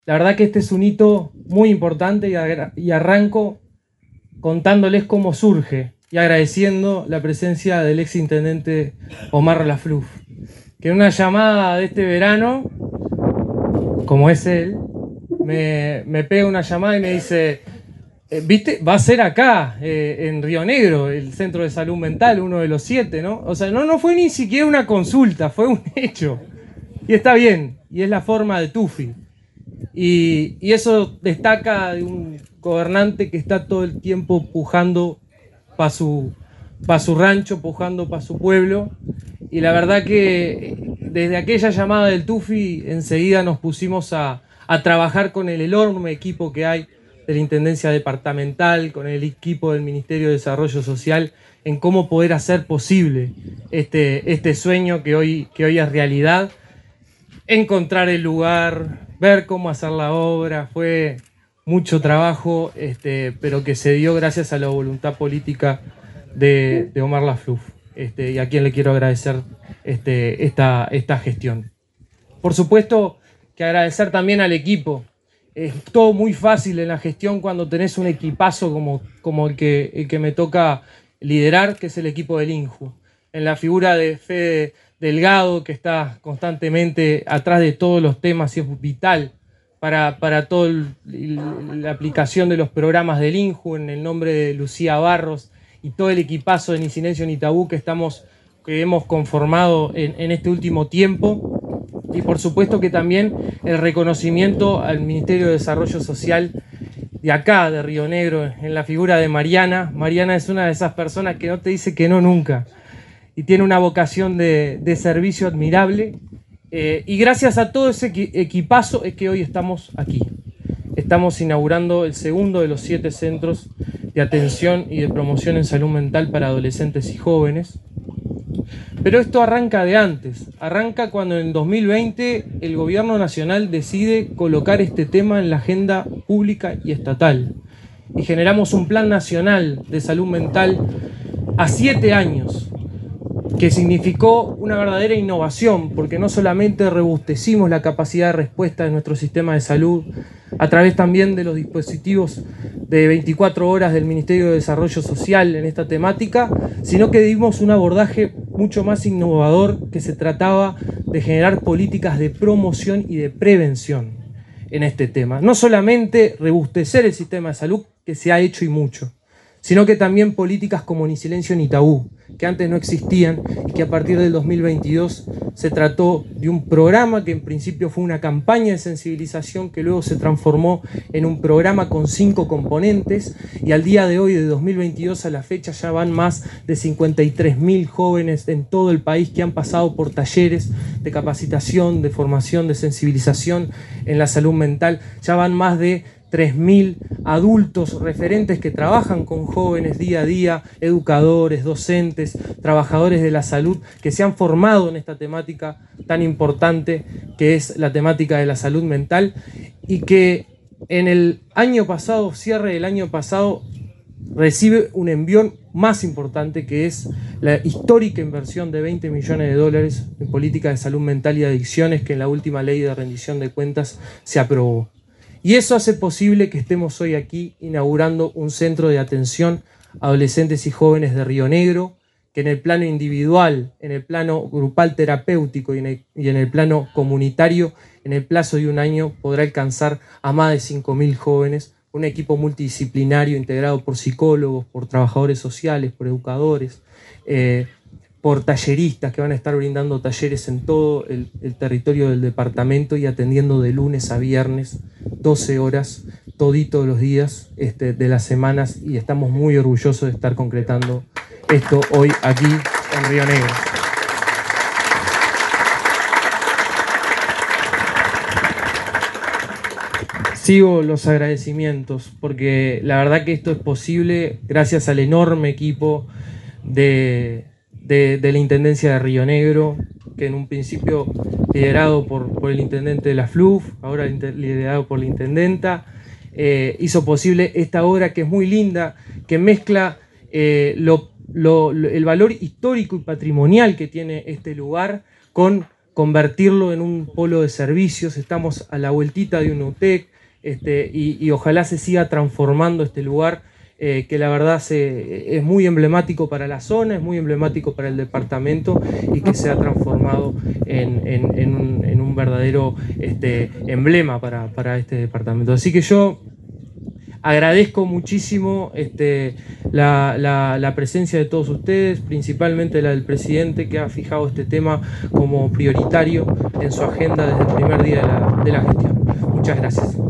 La verdad que este es un hito muy importante y arranco contándoles cómo surge y agradeciendo la presencia del ex intendente Omar Lafluf, que en una llamada de este verano, como es él, me pega una llamada y me dice: ¿viste? Va a ser acá, en Río Negro, el centro de salud mental, uno de los 7, ¿no? O sea, no fue ni siquiera una consulta, fue un hecho. Y está bien, y es la forma de Tufi. Y eso destaca de un gobernante que está todo el tiempo pujando para su rancho, pujando para su pueblo. Y la verdad que desde aquella llamada del Tufi enseguida nos pusimos a trabajar con el enorme equipo que hay de la Intendencia Departamental, con el equipo del Ministerio de Desarrollo Social, en cómo poder hacer posible este sueño que hoy es realidad. Encontrar el lugar, ver cómo hacer la obra, fue mucho trabajo, pero que se dio gracias a la voluntad política de Omar Lafluf, y a quien le quiero agradecer esta gestión. Por supuesto que agradecer también al equipo. Es todo muy fácil en la gestión cuando tenés un equipazo como el que me toca liderar, que es el equipo del INJU. En la figura de Fede Delgado, que está constantemente atrás de todos los temas y es vital para toda la aplicación de los programas del INJU, en el nombre de Lucía Barros y todo el equipazo de Ni Silencio Ni Tabú que hemos conformado en este último tiempo. Y por supuesto que también el reconocimiento al Ministerio de Desarrollo Social de acá, de Río Negro, en la figura de Mariana. Mariana es una de esas personas que no te dice que no nunca y tiene una vocación de servicio admirable. Y gracias a todo ese equipazo es que hoy estamos aquí. Estamos inaugurando el segundo de los 7 centros de atención y de promoción en salud mental para adolescentes y jóvenes. Pero esto arranca de antes, arranca cuando en 2020 el gobierno nacional decide colocar este tema en la agenda pública y estatal. Y generamos un plan nacional de salud mental a 7 años, que significó una verdadera innovación, porque no solamente robustecimos la capacidad de respuesta de nuestro sistema de salud a través también de los dispositivos de 24 horas del Ministerio de Desarrollo Social en esta temática, sino que dimos un abordaje mucho más innovador, que se trataba de generar políticas de promoción y de prevención en este tema. No solamente robustecer el sistema de salud, que se ha hecho y mucho, sino que también políticas como Ni Silencio Ni Tabú, que antes no existían y que a partir del 2022 se trató de un programa que en principio fue una campaña de sensibilización que luego se transformó en un programa con 5 componentes, y al día de hoy, de 2022 a la fecha, ya van más de 53.000 jóvenes en todo el país que han pasado por talleres de capacitación, de formación, de sensibilización en la salud mental. Ya van más de 3.000 adultos referentes que trabajan con jóvenes día a día, educadores, docentes, trabajadores de la salud, que se han formado en esta temática tan importante que es la temática de la salud mental, y que en el año pasado, cierre del año pasado, recibe un envión más importante, que es la histórica inversión de $20 millones en política de salud mental y adicciones, que en la última ley de rendición de cuentas se aprobó. Y eso hace posible que estemos hoy aquí inaugurando un centro de atención a adolescentes y jóvenes de Río Negro, que en el plano individual, en el plano grupal terapéutico y en el plano comunitario, en el plazo de un año podrá alcanzar a más de 5.000 jóvenes, un equipo multidisciplinario integrado por psicólogos, por trabajadores sociales, por educadores, por talleristas que van a estar brindando talleres en todo el territorio del departamento y atendiendo de lunes a viernes, 12 horas, toditos los días de las semanas, y estamos muy orgullosos de estar concretando esto hoy aquí en Río Negro. Sigo los agradecimientos, porque la verdad que esto es posible gracias al enorme equipo de la Intendencia de Río Negro, que en un principio liderado por el intendente Lafluf, ahora liderado por la intendenta, hizo posible esta obra, que es muy linda, que mezcla el valor histórico y patrimonial que tiene este lugar con convertirlo en un polo de servicios. Estamos a la vueltita de un UTEC, y ojalá se siga transformando este lugar, que la verdad es muy emblemático para la zona, es muy emblemático para el departamento, y que se ha transformado en un verdadero emblema para este departamento. Así que yo agradezco muchísimo la presencia de todos ustedes, principalmente la del presidente, que ha fijado este tema como prioritario en su agenda desde el primer día de la gestión. Muchas gracias.